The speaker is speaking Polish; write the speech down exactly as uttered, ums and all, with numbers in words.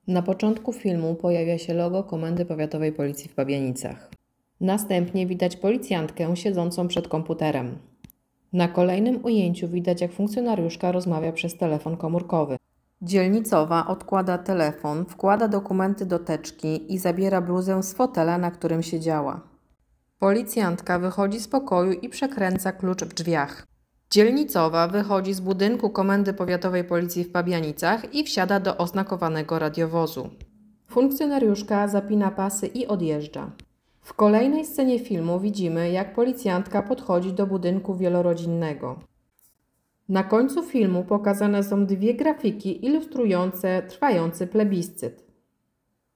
Na początku filmu pojawia się logo Komendy Powiatowej Policji w Pabianicach. Następnie widać policjantkę siedzącą przed komputerem. Na kolejnym ujęciu widać, jak funkcjonariuszka rozmawia przez telefon komórkowy. Dzielnicowa odkłada telefon, wkłada dokumenty do teczki i zabiera bluzę z fotela, na którym siedziała. Policjantka wychodzi z pokoju i przekręca klucz w drzwiach. Dzielnicowa wychodzi z budynku Komendy Powiatowej Policji w Pabianicach i wsiada do oznakowanego radiowozu. Funkcjonariuszka zapina pasy i odjeżdża. W kolejnej scenie filmu widzimy, jak policjantka podchodzi do budynku wielorodzinnego. Na końcu filmu pokazane są dwie grafiki ilustrujące trwający plebiscyt.